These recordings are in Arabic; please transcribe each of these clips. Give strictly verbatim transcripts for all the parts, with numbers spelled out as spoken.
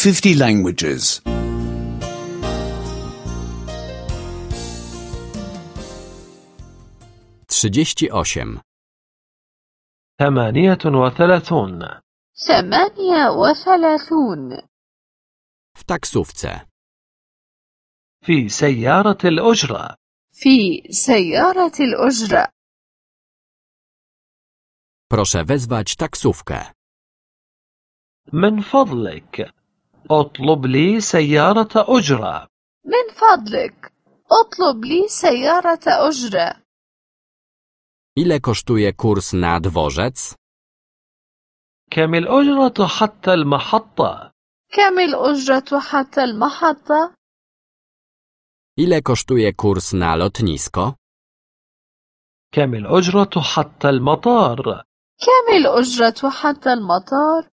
fifty languages. trzydzieści osiem. ثمانية وثلاثون. ثمانية وثلاثون. W taksówce. في سيارة الأجرة. في سيارة الأجرة. Proszę wezwać taksówkę. من فضلك اطلب لي سيارة أجرة. من فضلك اطلب لي سيارة أجرة. Ile kosztuje kurs na dworzec? كم الأجرة حتى المحطة؟ كم الأجرة حتى المحطة؟ Ile kosztuje kurs na lotnisko? كم الأجرة حتى المطار؟ كم الأجرة حتى المطار؟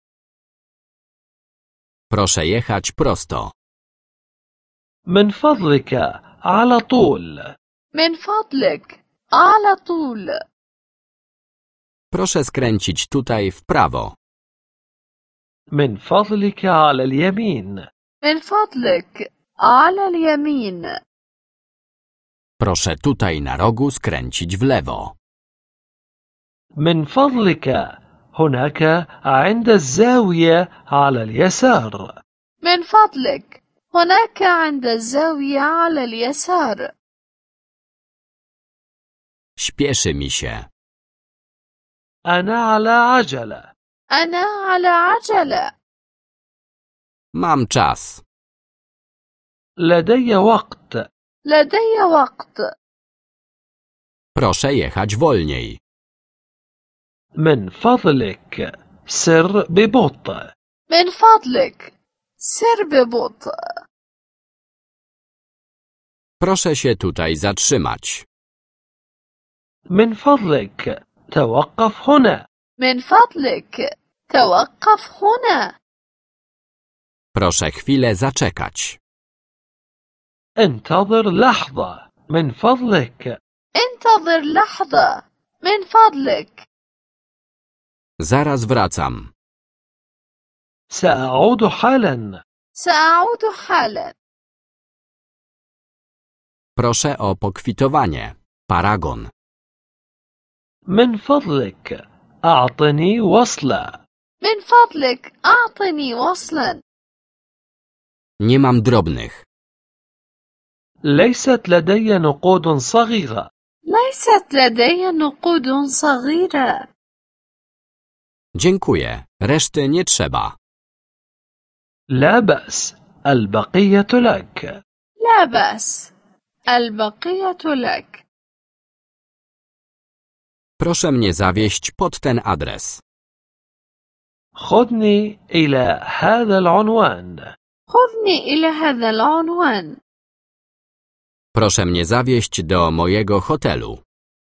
Proszę jechać prosto. من فضلك على طول. من فضلك على طول. Proszę skręcić tutaj w prawo. من فضلك على اليمين. من فضلك على اليمين. Proszę tutaj na rogu skręcić w lewo. من فضلك هناك عند الزاوية على اليسار. من فضلك هناك عند الزاوية على اليسار. Śpieszy mi się. أنا على عجلة. أنا على عجلة. Mam czas. لدي وقت. لدي وقت. Proszę jechać wolniej. من فضلك سر ببطء. من فضلك سر ببطء. Proszę się tutaj zatrzymać. من فضلك توقف هنا. من فضلك توقف هنا. Proszę chwilę zaczekać. انتظر لحظة من فضلك. انتظر لحظة من فضلك. Zaraz wracam. سأعود حالا. سأعود حالا. Proszę o pokwitowanie. Paragon. من فضلك أعطني وصلة. من فضلك أعطني وصلا. Nie mam drobnych. ليست لدي نقود صغيرة. ليست لدي نقود صغيرة. Dziękuję. Reszty nie trzeba. لا بأس. البقية لك. لا بأس. البقية لك. Proszę mnie zawieźć pod ten adres. خذني إلى هذا العنوان. خذني إلى هذا العنوان. Proszę mnie zawieźć do mojego hotelu.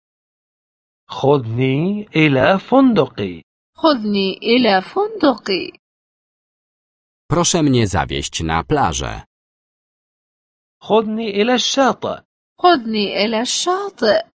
خذني إلى فندقي. خذني إلى فندقي. Proszę mnie zawieźć na plażę. خذني إلى الشاطئ. خذني إلى الشاطئ.